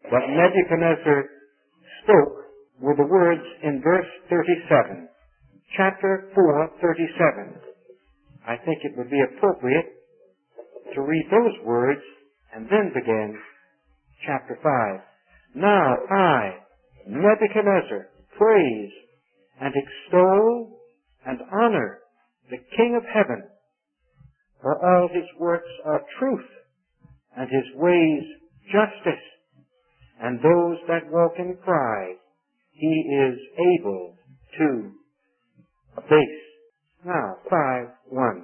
What Nebuchadnezzar spoke were the words in verse 37, chapter 4, 37. I think it would be appropriate to read those words and then begin chapter 5. Now I, Nebuchadnezzar, praise and extol and honor the King of heaven, for all his works are truth, and his ways justice, and those that walk in pride he is able to abase. Now, 5:1.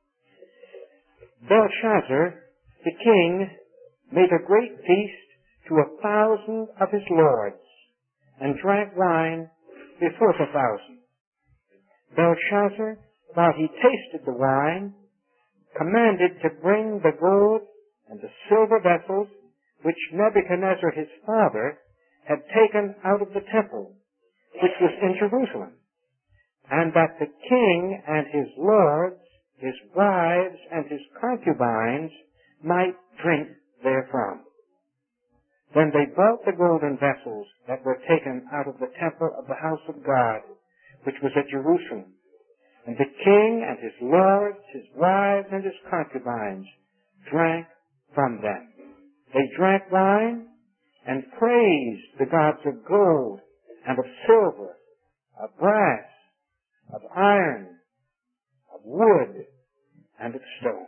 Belshazzar, the king, made a great feast to 1,000 of his lords, and drank wine before the 1,000. Belshazzar, while he tasted the wine, commanded to bring the gold and the silver vessels which Nebuchadnezzar his father had taken out of the temple, which was in Jerusalem, and that the king and his lords, his wives, and his concubines might drink therefrom. Then they brought the golden vessels that were taken out of the temple of the house of God, which was at Jerusalem. And the king and his lords, his wives, and his concubines drank from them. They drank wine and praised the gods of gold and of silver, of brass, of iron, of wood, and of stone.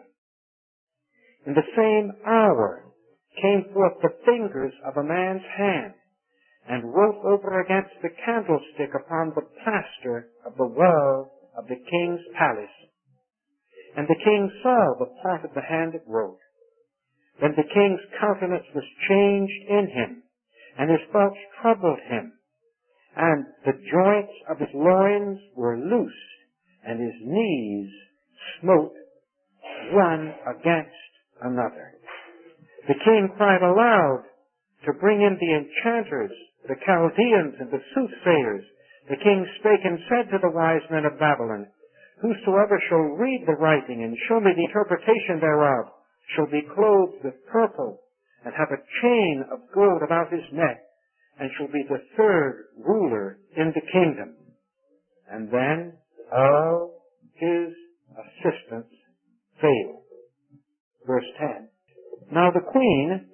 In the same hour came forth the fingers of a man's hand, and wrote over against the candlestick upon the plaster of the wall of the king's palace. And the king saw the part of the hand that wrote. Then the king's countenance was changed in him, and his thoughts troubled him, and the joints of his loins were loosed, and his knees smote one against another. The king cried aloud to bring in the enchanters, the Chaldeans, and the soothsayers. The king spake and said to the wise men of Babylon, Whosoever shall read the writing and show me the interpretation thereof shall be clothed with purple, and have a chain of gold about his neck, and shall be the third ruler in the kingdom. And then all his assistants failed. Verse 10. Now the queen,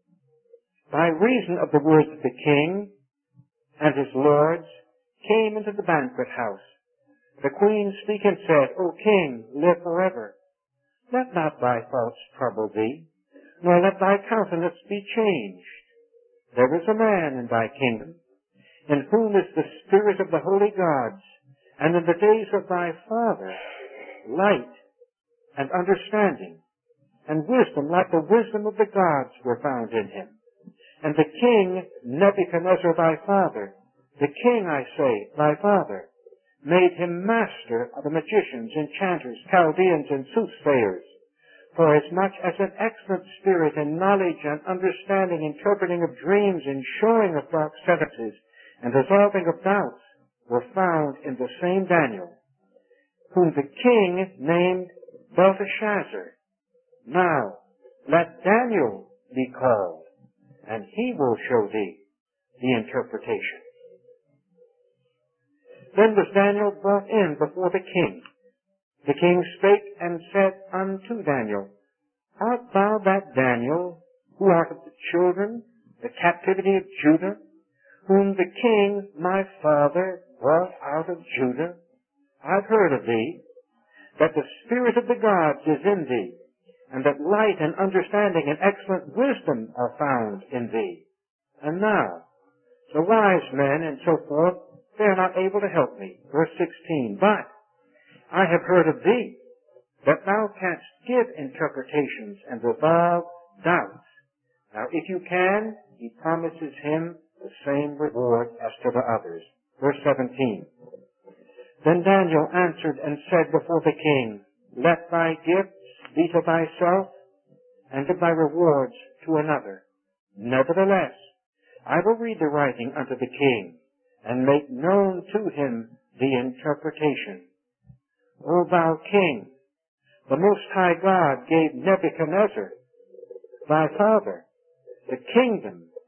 by reason of the words of the king and his lords, came into the banquet house. The queen speaking said, O king, live forever. Let not thy thoughts trouble thee, nor let thy countenance be changed. There is a man in thy kingdom, in whom is the spirit of the holy gods, and in the days of thy father, light and understanding, and wisdom like the wisdom of the gods were found in him. And the king Nebuchadnezzar thy father, the king, I say, thy father, made him master of the magicians, enchanters, Chaldeans, and soothsayers, for as much as an excellent spirit and knowledge and understanding, interpreting of dreams, and showing of dark sentences, and resolving of doubts, were found in the same Daniel, whom the king named Belteshazzar. Now, let Daniel be called, and he will show thee the interpretation. Then was Daniel brought in before the king. The king spake and said unto Daniel, Art thou that Daniel, who art of the children, the captivity of Judah, whom the king my father brought out of Judah? I've heard of thee, that the spirit of the gods is in thee, and that light and understanding and excellent wisdom are found in thee. And now, the wise men and so forth, they are not able to help me. Verse 16, But I have heard of thee, that thou canst give interpretations and resolve doubts. Now if you can, he promises him the same reward as to the others. Verse 17, Then Daniel answered and said before the king, Let thy gifts be to thyself, and give thy rewards to another. Nevertheless, I will read the writing unto the king, and make known to him the interpretation. O thou king, the Most High God gave Nebuchadnezzar, thy father, the kingdom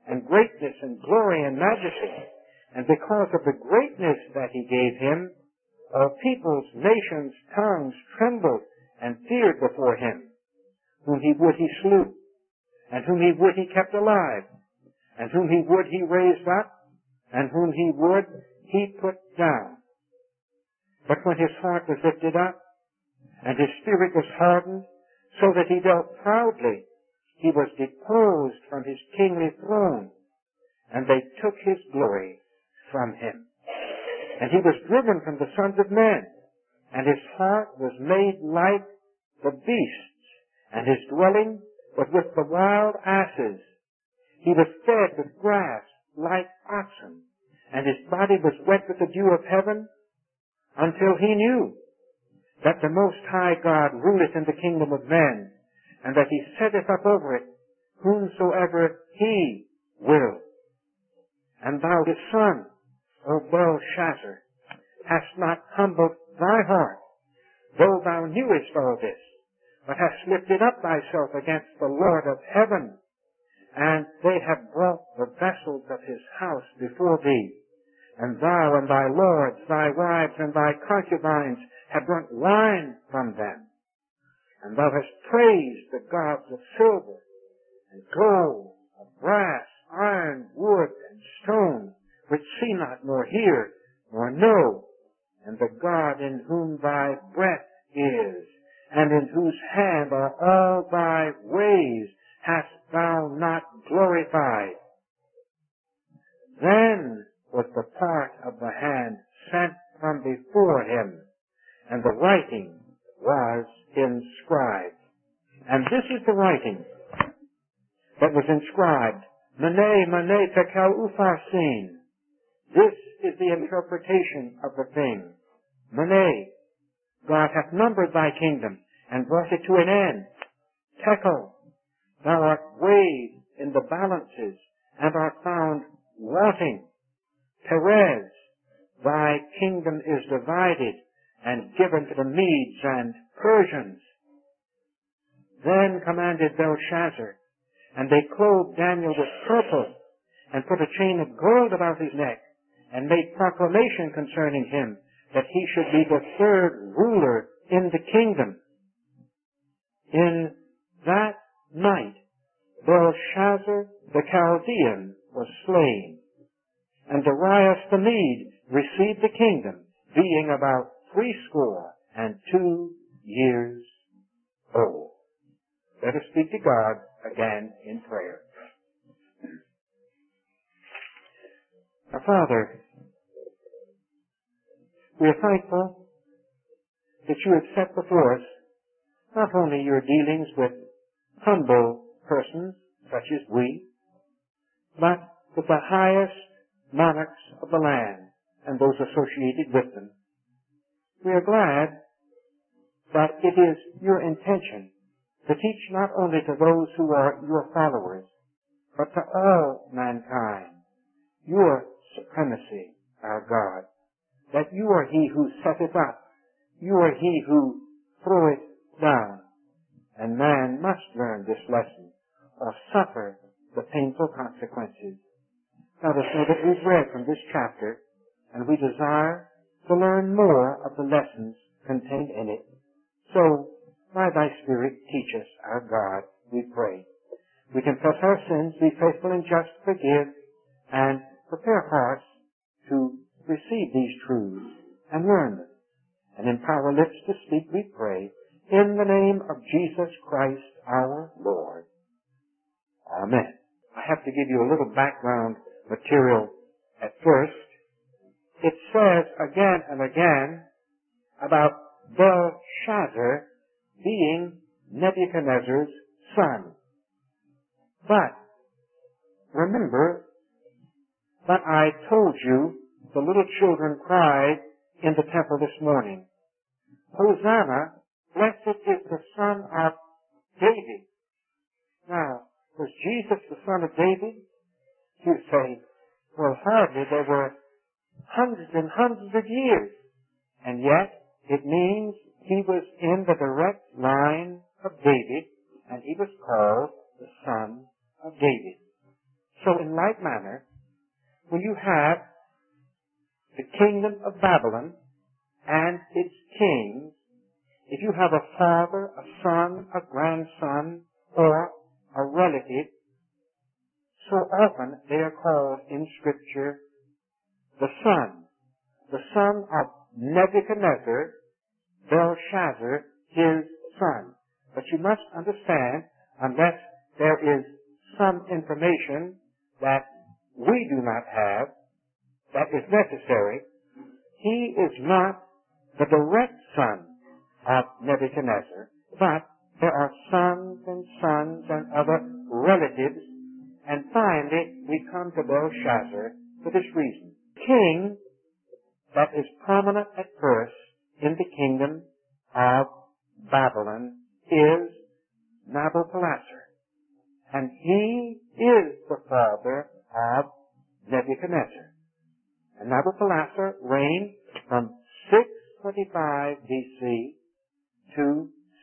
and greatness and glory and majesty. And because of the greatness that he gave him, all peoples, nations, tongues trembled and feared before him. Whom he would he slew, and whom he would he kept alive, and whom he would he raised up, and whom he would he put down. But when his heart was lifted up, and his spirit was hardened, so that he dealt proudly, he was deposed from his kingly throne, and they took his glory from him. And he was driven from the sons of men, and his heart was made like the beasts, and his dwelling was with the wild asses. He was fed with grass like oxen, and his body was wet with the dew of heaven, until he knew that the Most High God ruleth in the kingdom of men, and that he setteth up over it whomsoever he will. And thou, his son, O Belshazzar, hast not humbled thy heart, though thou knewest all this, but hast lifted up thyself against the Lord of heaven, and they have brought the vessels of his house before thee, and thou and thy lords, thy wives, and thy concubines have drunk wine from them. And thou hast praised the gods of silver, and gold, of brass, iron, wood, and stone, which see not, nor hear, nor know, and the God in whom thy breath is, and in whose hand are all thy ways, hast thou not glorified. Then was the part of the hand sent from before him, and the writing was inscribed. And this is the writing that was inscribed. Mene, mene, tekel upharsin. This is the interpretation of the thing. Mene, God hath numbered thy kingdom and brought it to an end. Tekel, thou art weighed in the balances and art found wanting. Perez, thy kingdom is divided and given to the Medes and Persians. Then commanded Belshazzar, and they clothed Daniel with purple, and put a chain of gold about his neck, and made proclamation concerning him, that he should be the third ruler in the kingdom. In that night, Belshazzar the Chaldean was slain, and Darius the Mede received the kingdom, being about 62 years old. Let us speak to God again in prayer. Our Father, we are thankful that you have set before us not only your dealings with humble persons such as we, but with the highest monarchs of the land and those associated with them. We are glad that it is your intention to teach not only to those who are your followers, but to all mankind, your supremacy, our God, that you are he who setteth up, you are he who throweth down, and man must learn this lesson or suffer the painful consequences. Now, the know that we've read from this chapter, and we desire to learn more of the lessons contained in it. So, by thy Spirit, teach us, our God, we pray. We confess our sins, be faithful and just, forgive, and prepare hearts to receive these truths and learn them, and empower lips to speak, we pray, in the name of Jesus Christ, our Lord. Amen. I have to give you a little background material at first. It says again and again about Belshazzar being Nebuchadnezzar's son. But remember that I told you the little children cried in the temple this morning, Hosanna, blessed is the son of David. Now, was Jesus the son of David? You say, well, hardly. There were hundreds and hundreds of years. And yet, it means he was in the direct line of David, and he was called the son of David. So in like manner, when you have the kingdom of Babylon and its kings, if you have a father, a son, a grandson, or a relative, so often they are called in Scripture the son of Nebuchadnezzar, Belshazzar, his son. But you must understand, unless there is some information that we do not have, that is necessary, he is not the direct son of Nebuchadnezzar, but there are sons and other relatives, and finally we come to Belshazzar for this reason. King that is prominent at first in the kingdom of Babylon is Nabopolassar, and he is the father of Nebuchadnezzar. And Nabopolassar reigned from 625 BC to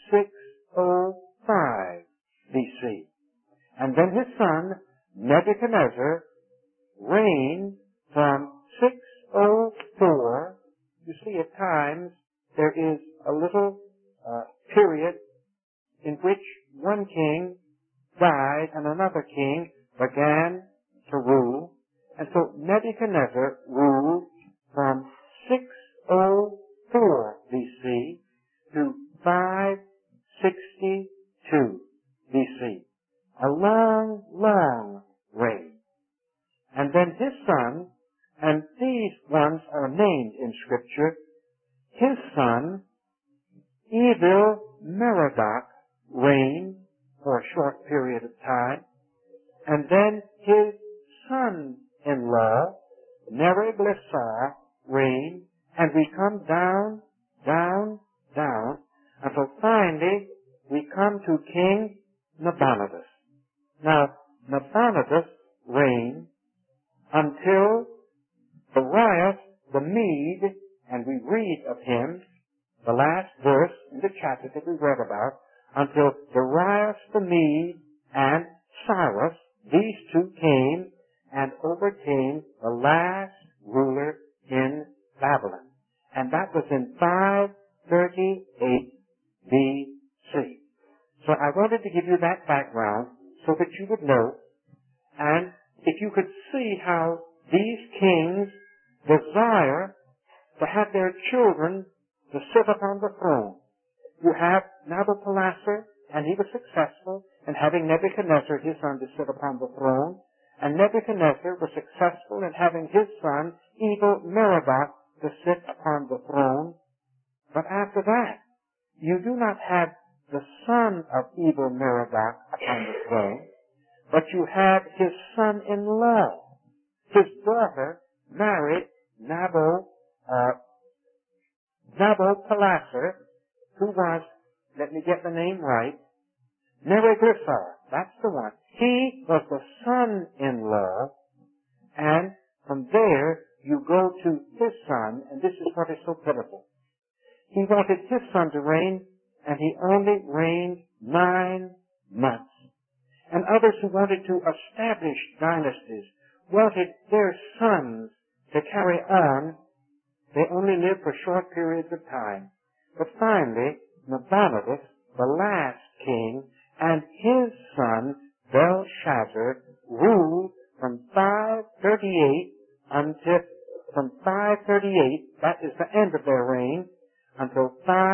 605 BC. And then his son, Nebuchadnezzar, reigned from 604. You see, at times there is a little period in which one king died and another king began to rule. And so Nebuchadnezzar ruled from 604 BC to 562 BC. A long, long reign. And then his son, and these ones are named in Scripture, his son, Evil-Merodach, reigned for a short period of time, and then his son-in-law, Neriglissar, reigned, and we come down, until finally we come to King Nabonidus. Now, Nabonidus reigned until Darius the Mede, and we read of him, the last verse in the chapter that we read about, until Darius the Mede and Cyrus, these two came and overcame the last ruler in Babylon. And that was in 538 BC. So I wanted to give you that background so that you would know, and if you could see how these kings desire to have their children to sit upon the throne. You have Nabopolassar, and he was successful in having Nebuchadnezzar, his son, to sit upon the throne. And Nebuchadnezzar was successful in having his son, Evil-Merodach, to sit upon the throne. But after that, you do not have the son of Evil-Merodach upon the throne, but you have his son-in-law. His daughter married Nabopolassar, who was, let me get the name right, Neriglissar. That's the one. He was the son-in-law, and from there you go to his son, and this is what is so pitiful. He wanted his son to reign, and he only reigned 9 months. And others who wanted to establish dynasties wanted their sons to carry on. They only lived for short periods of time. But finally, Nabonidus, the last king, and his son, Belshazzar, ruled from 538 that is the end of their reign, until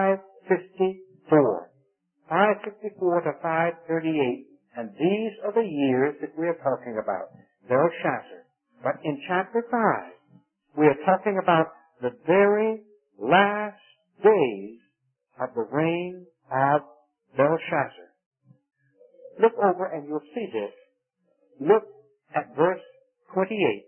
554. 554 to 538. And these are the years that we are talking about, Belshazzar. But in chapter 5, we are talking about the very last days of the reign of Belshazzar. Look over and you'll see this. Look at verse 28.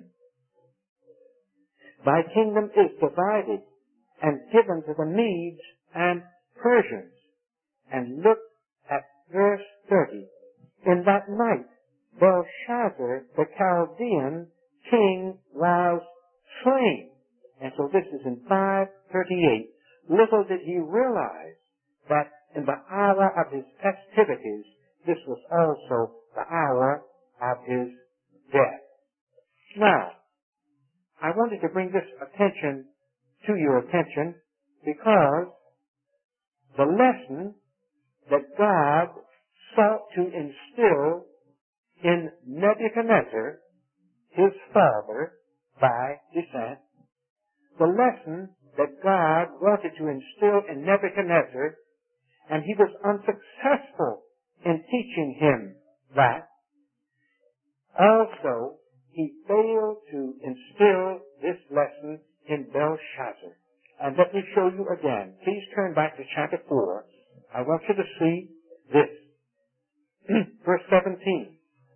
Thy kingdom is divided and given to the Medes and Persians. And look at verse 30. In that night, Belshazzar, the Chaldean king, was slain. And so this is in 538. Little did he realize that in the hour of his festivities, this was also the hour of his death. Now, I wanted to bring this to your attention because the lesson that God sought to instill in Nebuchadnezzar, his father by descent, the lesson that God wanted to instill in Nebuchadnezzar, and he was unsuccessful in teaching him that. Also, he failed to instill this lesson in Belshazzar. And let me show you again. Please turn back to chapter 4. I want you to see this. Verse 17.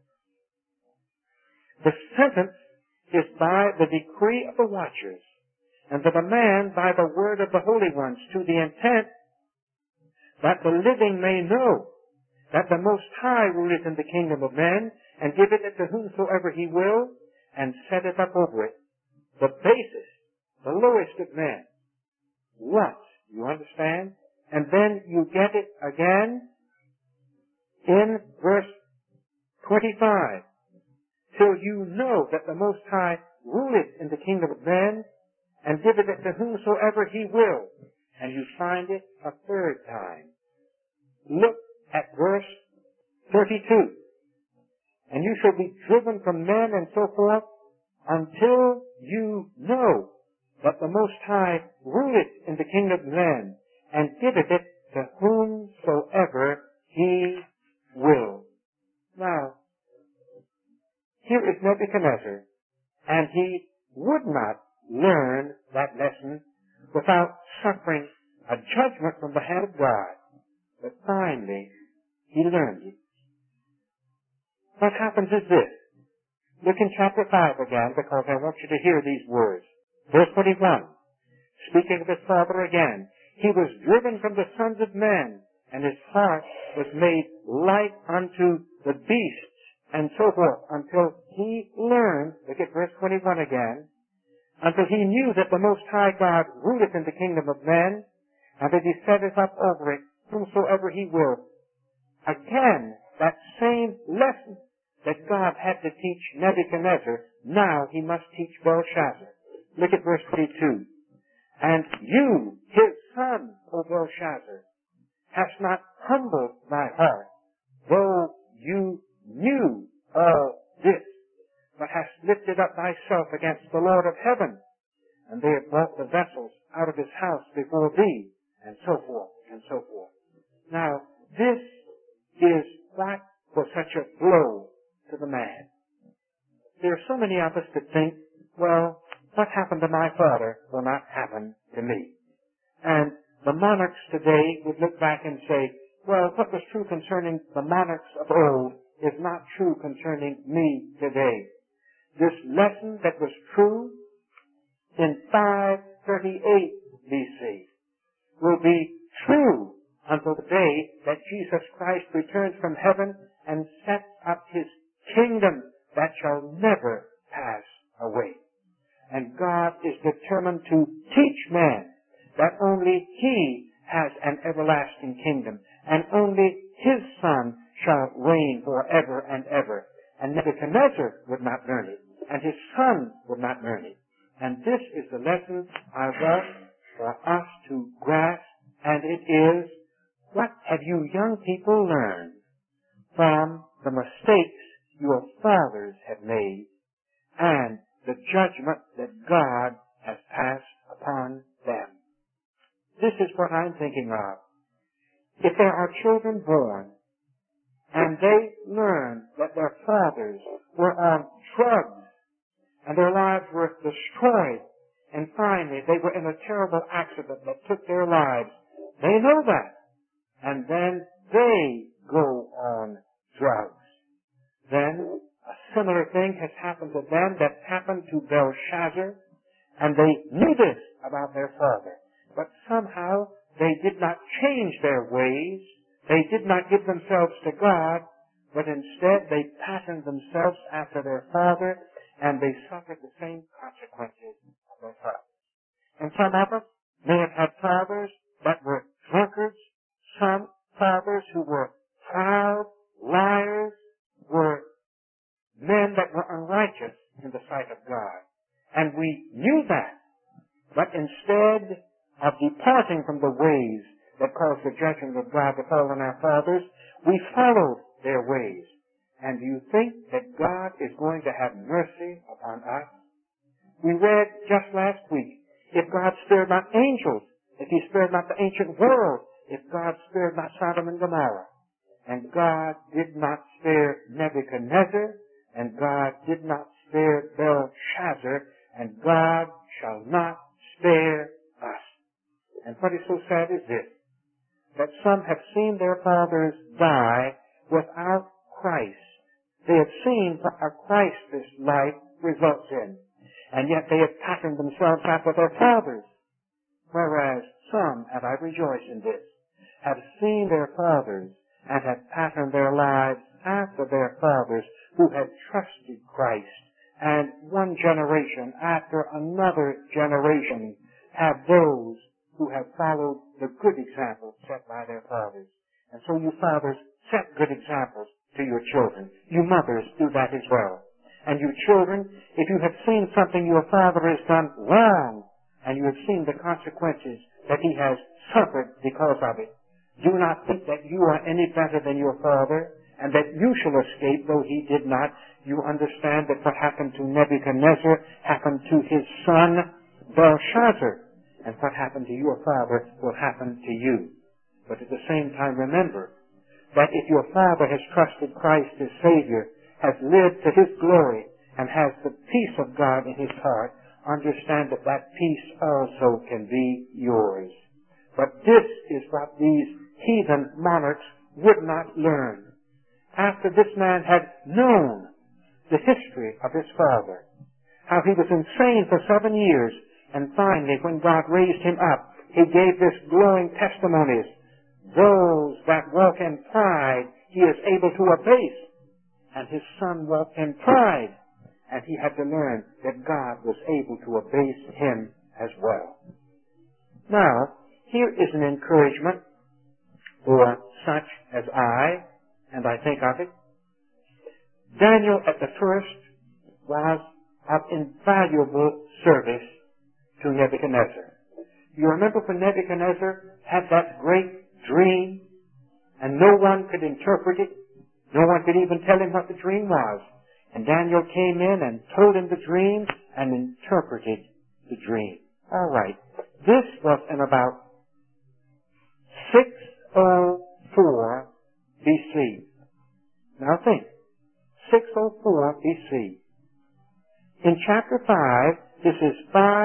The sentence is by the decree of the watchers, and the demand by the word of the holy ones, to the intent that the living may know that the Most High ruleth in the kingdom of men, and giveth it to whomsoever he will, and setteth up over it the basest, the lowest of men. What? You understand? And then you get it again in verse 25. Till you know that the Most High ruleth in the kingdom of men, and giveth it to whomsoever he will. And you find it a third time. Look at verse 32. And you shall be driven from men and so forth, until you know that the Most High ruleth in the kingdom of men, and giveth it to whomsoever he will. Now, here is Nebuchadnezzar, and he would not learn that lesson without suffering a judgment from the hand of God. But finally, he learned it. What happens is this. Look in chapter 5 again, because I want you to hear these words. Verse 21. Speaking of his father again. He was driven from the sons of men, and his heart was made like unto the beasts, and so forth, until he learned, look at verse 21 again, until he knew that the Most High God ruleth in the kingdom of men, and that he setteth up over it whomsoever he will. Again, that same lesson that God had to teach Nebuchadnezzar, now he must teach Belshazzar. Look at verse 22. And you, his son, O Belshazzar, hast not humbled thy heart, though you knew all this, but hast lifted up thyself against the Lord of heaven, and they have brought the vessels out of his house before thee, and so forth, and so forth. Now, this is what was such a blow to the man. There are so many of us that think, well, what happened to my father will not happen to me. And the monarchs today would look back and say, well, what was true concerning the monarchs of old is not true concerning me today. This lesson that was true in 538 BC will be true until the day that Jesus Christ returns from heaven and sets up his kingdom that shall never pass away. And God is determined to teach man that only he has an everlasting kingdom, and only his Son shall reign forever and ever. And Nebuchadnezzar would not learn it, and his son would not learn it. And this is the lesson I want for us to grasp, and it is, what have you young people learned from the mistakes your fathers have made, and the judgment that God has passed upon them? This is what I'm thinking of. If there are children born, and they learn that their fathers were on drugs, and their lives were destroyed, and finally they were in a terrible accident that took their lives, they know that. And then they go on drugs. Then a similar thing has happened to them that happened to Belshazzar, and they knew this about their father. But somehow they did not change their ways. They did not give themselves to God, but instead they patterned themselves after their father, and they suffered the same consequences of their fathers. And some of us may have had fathers that were drunkards, some fathers who were proud, liars, were men that were unrighteous in the sight of God. And we knew that. But instead of departing from the ways that caused the judgment of God to fall on our fathers, we followed their ways. And do you think that God is going to have mercy upon us? We read just last week, if God spared not angels, if he spared not the ancient world, if God spared not Sodom and Gomorrah, and God did not spare Nebuchadnezzar, and God did not spare Belshazzar, and God shall not spare us. And what is so sad is this, that some have seen their fathers die without Christ. They have seen what a Christless life results in, and yet they have patterned themselves after their fathers. Whereas some, and I rejoice in this, have seen their fathers and have patterned their lives after their fathers who had trusted Christ. And one generation after another generation have those who have followed the good examples set by their fathers. And so you fathers, set good examples to your children. You mothers, do that as well. And you children, if you have seen something your father has done wrong, and you have seen the consequences that he has suffered because of it, do not think that you are any better than your father, and that you shall escape, though he did not. You understand that what happened to Nebuchadnezzar happened to his son Belshazzar, and what happened to your father will happen to you. But at the same time, remember that if your father has trusted Christ as Savior, has lived to his glory, and has the peace of God in his heart, understand that that peace also can be yours. But this is what these heathen monarchs would not learn. After this man had known the history of his father, how he was insane for 7 years, and finally, when God raised him up, he gave this glowing testimonies. Those that walk in pride, he is able to abase. And his son walked in pride, and he had to learn that God was able to abase him as well. Now, here is an encouragement for such as and I think of it. Daniel at the first was of invaluable service to Nebuchadnezzar. You remember when Nebuchadnezzar had that great dream, and no one could interpret it, no one could even tell him what the dream was. And Daniel came in and told him the dream and interpreted the dream. All right. This was in about 604 BC. Now think. 604 BC. In chapter 5, this is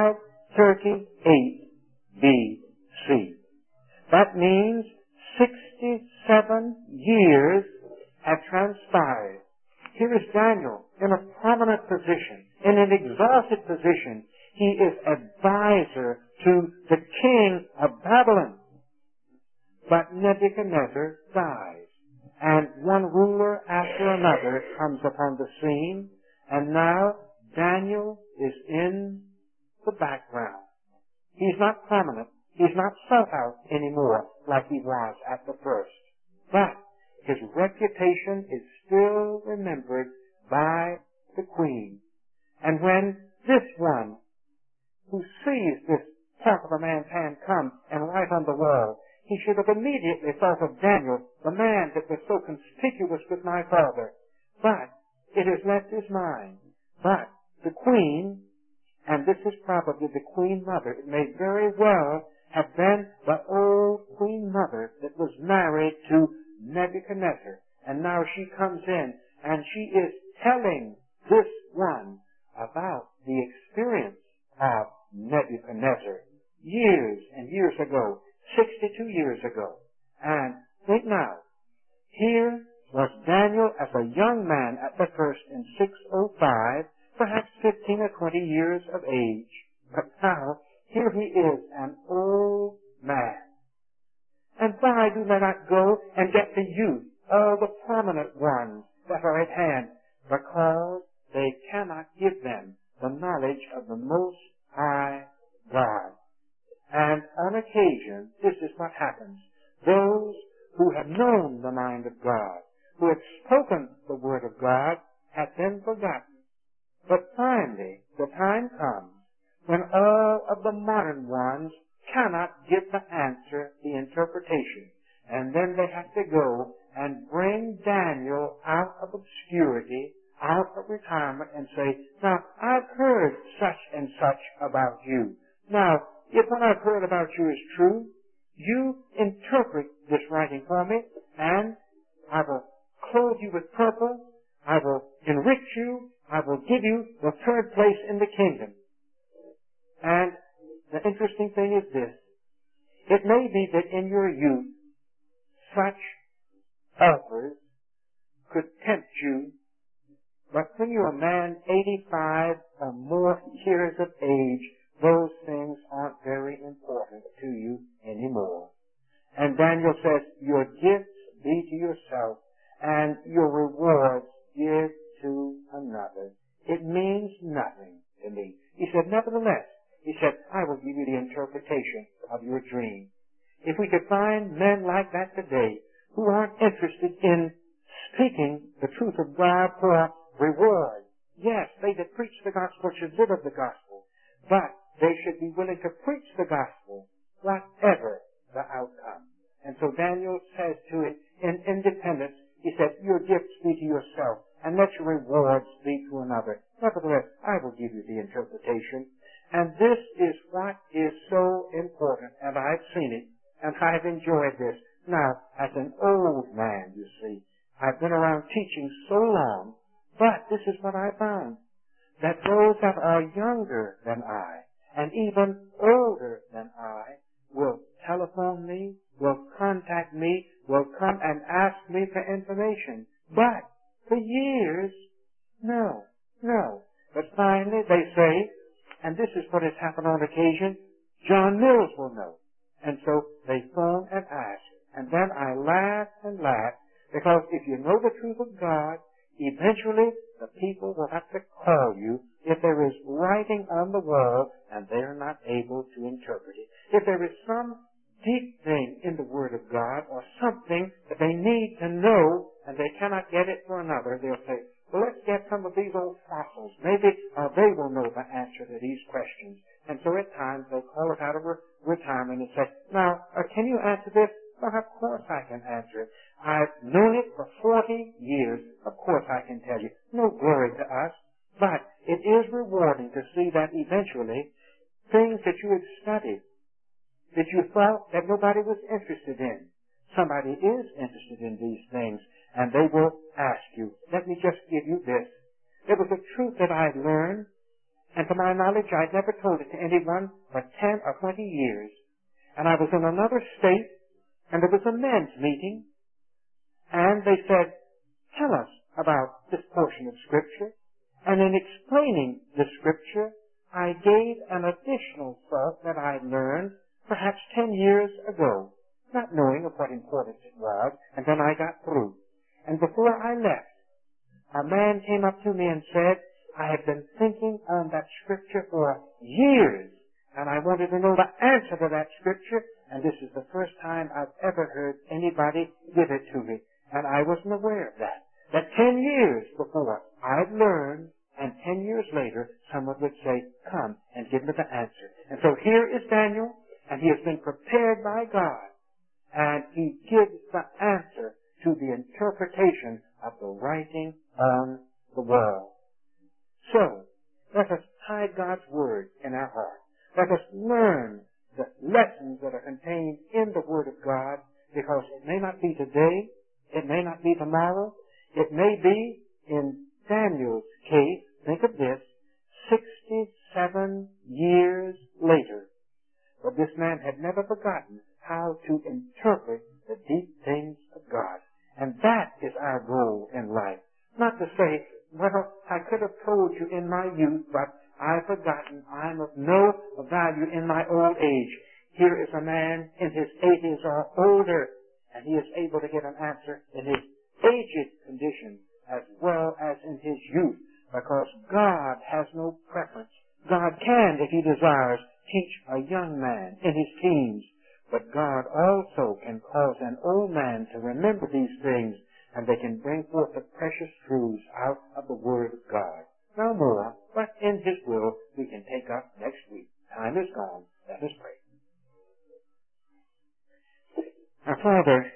538 BC. That means 67 years have transpired. Here is Daniel in a prominent position, in an exalted position. He is advisor to the king of Babylon. But Nebuchadnezzar dies, and one ruler after another comes upon the scene, and now Daniel is in the background. He's not prominent. He's not sought out anymore like he was at the first. But his reputation is still remembered by the queen. And when this one who sees this part of a man's hand come and write on the wall, he should have immediately thought of Daniel, the man that was so conspicuous with my father. But it has left his mind. But the queen, and this is probably the queen mother, it may very well have been the old queen mother that was married to Nebuchadnezzar. And now she comes in and she is telling this one about the experience of Nebuchadnezzar years and years ago, 62 years ago. And think now, here was Daniel as a young man at the first in 605, perhaps 15 or 20 years of age. But now, here he is, an old man. And why do they not go and get the youth, all the prominent ones that are at hand? Because they cannot give them the knowledge of the Most High God. And on occasion, this is what happens. Those who have known the mind of God, who have spoken the Word of God, had been forgotten. But finally, the time comes when all of the modern ones cannot give the answer, the interpretation. And then they have to go and bring Daniel out of obscurity, out of retirement, and say, now, I've heard such and such about you. Now, if what I've heard about you is true, you interpret this writing for me, and I will clothe you with purple, I will enrich you, I will give you the third place in the kingdom. And the interesting thing is this. It may be that in your youth, such offers could tempt you, but when you're a man 85 or more years of age, those things aren't very important to you anymore. And Daniel says, your gifts be to yourself, and your rewards give to another. It means nothing to me. He said, nevertheless, he said, I will give you the interpretation of your dream. If we could find men like that today who aren't interested in speaking the truth of God for reward. Yes, they that preach the gospel should live of the gospel, but they should be willing to preach the gospel, whatever the outcome. And so Daniel says to it in independence, he said, your gifts be to yourself, and let your rewards be to another. Nevertheless, I will give you the interpretation. And this is what is so important, and I've seen it, and I've enjoyed this. Now, as an old man, you see, I've been around teaching so long, but this is what I found, that those that are younger than I, and even older than I, will telephone me, will contact me, will come and ask me for information. But for years, no. But finally they say, and this is what has happened on occasion, John Mills will know. And so they phone and ask. And then I laugh and laugh, because if you know the truth of God, eventually the people will have to call you if there is writing on the wall and they are not able to interpret it. If there is some deep thing in the Word of God or something that they need to know and they cannot get it for another, they'll say, well, let's get some of these old fossils. Maybe they will know the answer to these questions. And so at times they call us out of retirement and say, now, can you answer this? Well, of course I can answer it. I've known it for 40 years. Of course I can tell you. No glory to us. But it is rewarding to see that eventually things that you had studied, that you thought that nobody was interested in, somebody is interested in these things, and they will ask you. Let me just give you this. It was a truth that I had learned, and to my knowledge I'd never told it to anyone for 10 or 20 years. And I was in another state, and there was a men's meeting, and they said, tell us about this portion of Scripture. And in explaining the Scripture, I gave an additional thought that I learned perhaps 10 years ago, not knowing of what importance it was, and then I got through. And before I left, a man came up to me and said, I have been thinking on that Scripture for years, and I wanted to know the answer to that Scripture, and this is the first time I've ever heard anybody give it to me. And I wasn't aware of that. That 10 years before I'd learned, and 10 years later, someone would say, come and give me the answer. And so here is Daniel, and he has been prepared by God, and he gives the answer to the interpretation of the writing on the wall. So, let us hide God's Word in our heart. Let us learn the lessons that are contained in the Word of God, because it may not be today, it may not be tomorrow, it may be, in Daniel's case, think of this, 67 years later. But this man had never forgotten how to interpret the deep things of God. And that is our goal in life. Not to say, well, I could have told you in my youth, but I've forgotten. I'm of no value in my old age. Here is a man in his 80s or older, and he is able to get an answer in his aged condition as well as in his youth, because God has no preference. God can, if he desires, teach a young man in his teens, but God also can cause an old man to remember these things and they can bring forth the precious truths out of the Word of God. No more, but in His will we can take up next week. Time is gone. Let us pray. Our Father,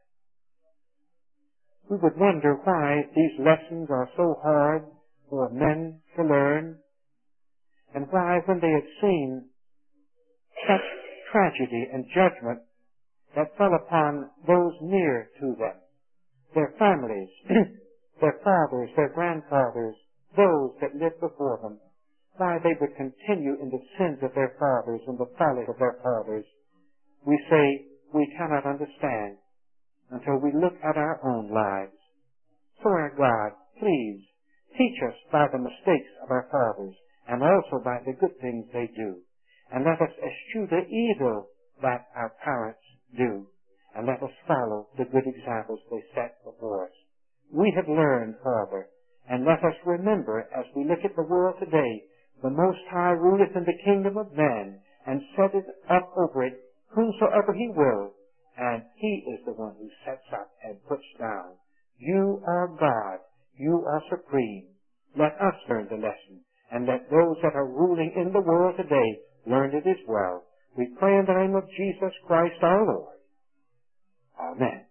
we would wonder why these lessons are so hard for men to learn, and why, when they had seen such tragedy and judgment that fell upon those near to them, their families, their fathers, their grandfathers, those that lived before them, why they would continue in the sins of their fathers and the folly of their fathers. We say we cannot understand until we look at our own lives. So, our God, please teach us by the mistakes of our fathers and also by the good things they do. And let us eschew the evil that our parents do. And let us follow the good examples they set before us. We have learned, Father, and let us remember as we look at the world today, the Most High ruleth in the kingdom of man, and setteth up over it whomsoever He will, and He is the one who sets up and puts down. You are God. You are supreme. Let us learn the lesson, and let those that are ruling in the world today learn it as well. We pray in the name of Jesus Christ our Lord. Amen.